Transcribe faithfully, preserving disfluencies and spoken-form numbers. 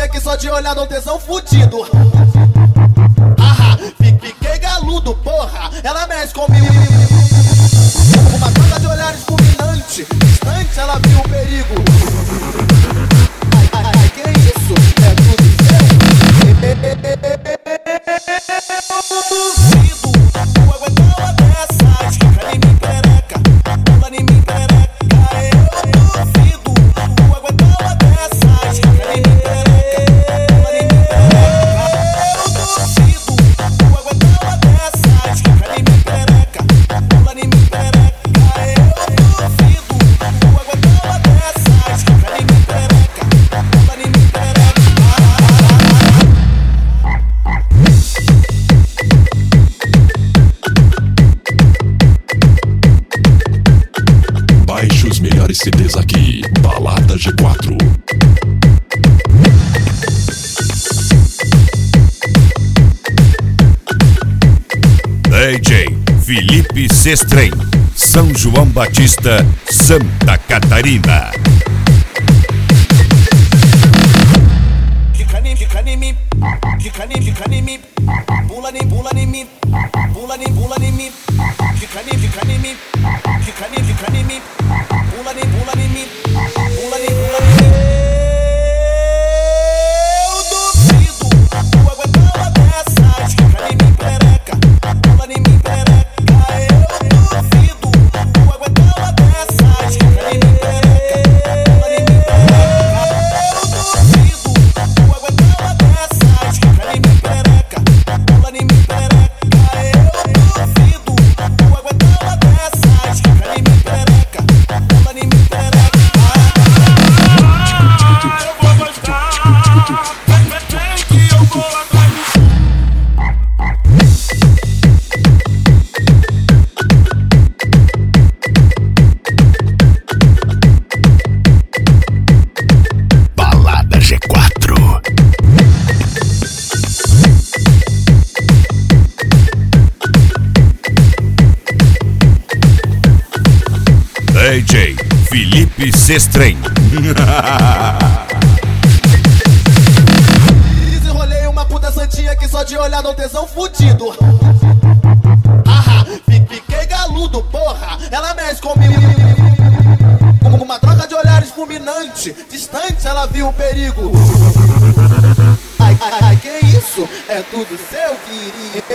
que só de olhar dá um tesão fudido. Ah, fiquei galudo, porra. Ela mexe comigo. Uma troca de olhares fulminante. Distante, ela viu o perigo. Ai, ai, ai, que isso? É tudo duvido. Tu aguentar uma dessas. Fica em mim, pereca. Pula em mim, pereca. Eu duvido. Tu aguentar uma dessas. Fica em mim, pereca. Pula em mim, pereca. Eu duvido. Tu aguentar uma dessas. Fica em mim, pereca. Pula em mim, pereca. Eu duvido. Tu aguentar uma dessas. Fica em mim, pereca. Pula em mim, pereca. Baixe os melhores C Ds aqui, Balada G quatro. D J Felipe Sestrem, São João Batista, Santa Catarina. Fica em mim, fica em mim, fica em mim, fica em mim, pula em, pula em mim, pula em, pula em mim, fica em mim, fica em mim, fica em mim, fica em mim, pula em, pula em mim, pula em, pula em mim. Eu duvido, tu aguentar uma dessas, fica em mim, pereca, pula em mim, pereca. Eu duvido, tu aguentar uma dessas, fica em mim, pereca, pula em mim, pereca. Eu duvido. Tu aguentar uma dessas, fica em mim, pereca. Pula em mim, pereca. Eu duvido. Tu aguentar uma dessas, fica em mim, pereca. Pula em mim, pereca. Eu vou gostar, vem, vem que eu vou atrás. Balada G quatro. D J Felipe Sestrem. Desenrolei uma puta santinha que só de olhar dá um tesão fudido. Ah, fiquei galudo, porra. Ela mexe comigo. Uma troca de olhares fulminante. Distante, ela viu o perigo. Ai, ai, ai, que isso? É tudo seu, querido.